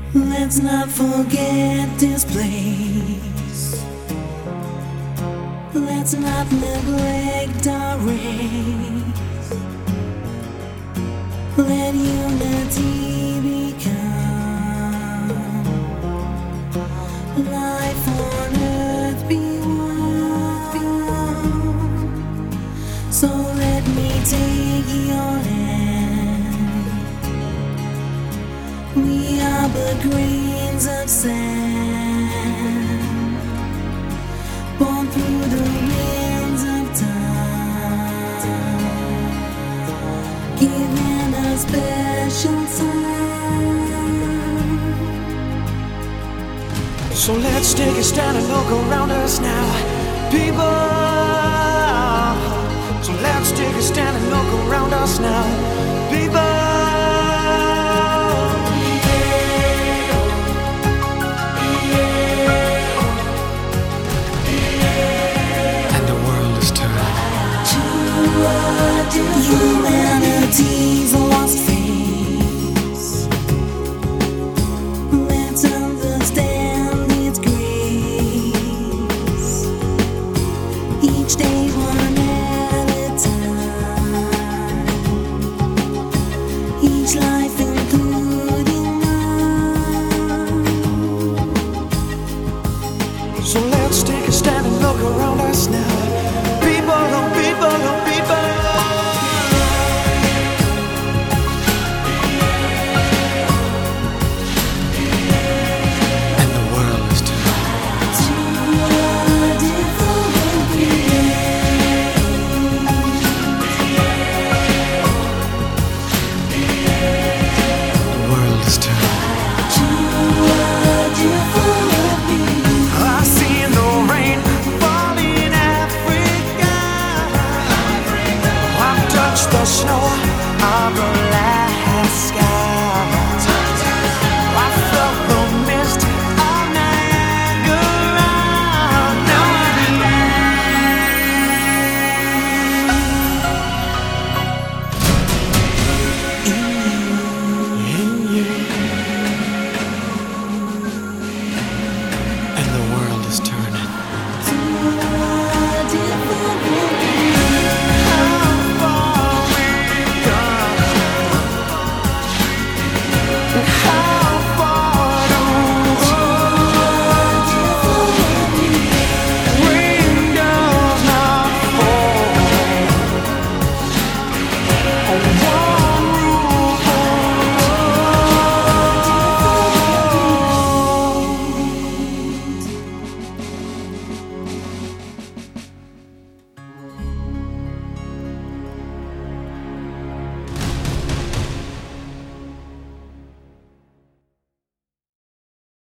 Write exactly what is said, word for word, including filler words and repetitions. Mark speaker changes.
Speaker 1: Let's not forget this place. Let's not neglect our race. Let unity become life on earth be one. So let me take your hand. We are but grains of sand, born through the winds of time, given a special time.
Speaker 2: So let's take a stand and look around us now, people. So let's take a stand and look around us now, people.